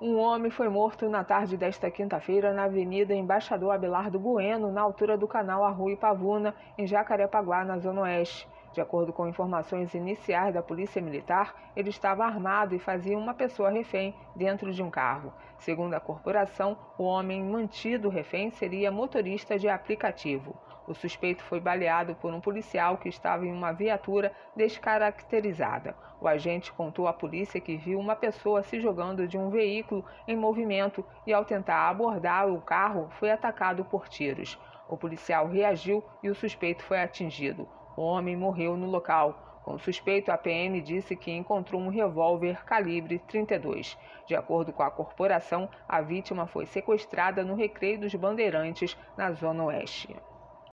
Um homem foi morto na tarde desta quinta-feira na Avenida Embaixador Abelardo Bueno, na altura do canal Arroio Pavuna, em Jacarepaguá, na Zona Oeste. De acordo com informações iniciais da Polícia Militar, ele estava armado e fazia uma pessoa refém dentro de um carro. Segundo a corporação, o homem mantido refém seria motorista de aplicativo. O suspeito foi baleado por um policial que estava em uma viatura descaracterizada. O agente contou à polícia que viu uma pessoa se jogando de um veículo em movimento e, ao tentar abordar o carro, foi atacado por tiros. O policial reagiu e o suspeito foi atingido. O homem morreu no local. Com o suspeito, a PM disse que encontrou um revólver calibre 32. De acordo com a corporação, a vítima foi sequestrada no Recreio dos Bandeirantes, na Zona Oeste.